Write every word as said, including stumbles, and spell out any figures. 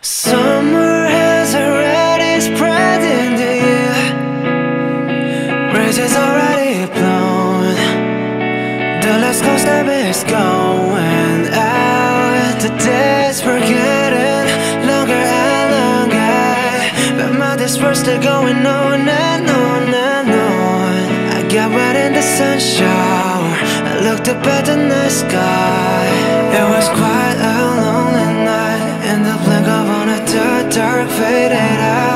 Summer has already spread in the air. Breezes already blown. The last cold snap is going out. The days we're getting longer and longer, but my days were still going on and on and on. I got wet in the sun shower. I looked up at the night sky. It was quite a lonely night. In the blink of an eye, the dark faded out.